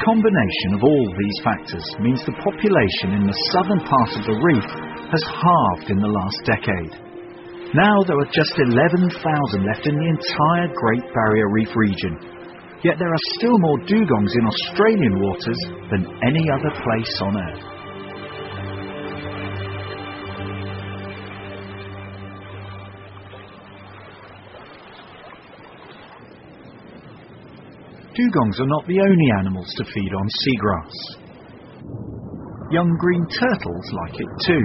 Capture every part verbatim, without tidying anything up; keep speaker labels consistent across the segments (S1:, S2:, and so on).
S1: combination of all these factors means the population in the southern part of the reef has halved in the last decade. Now there are just eleven thousand left in the entire Great Barrier Reef region, yet there are still more dugongs in Australian waters than any other place on Earth. Dugongs are not the only animals to feed on seagrass. Young green turtles like it too.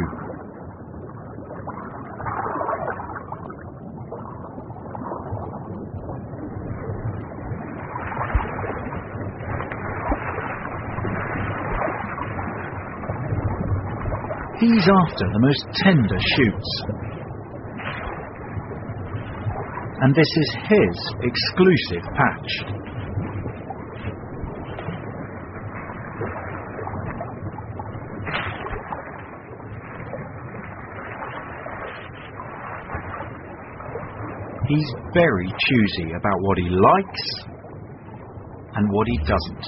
S1: He's after the most tender shoots. And this is his exclusive patch. He's very choosy about what he likes and what he doesn't.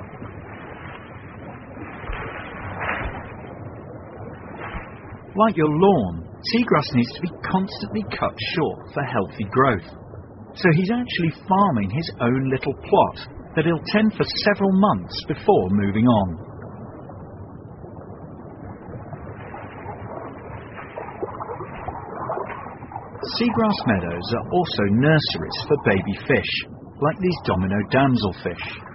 S1: Like your lawn, seagrass needs to be constantly cut short for healthy growth. So he's actually farming his own little plot that he'll tend for several months before moving on. Seagrass meadows are also nurseries for baby fish, like these domino damselfish.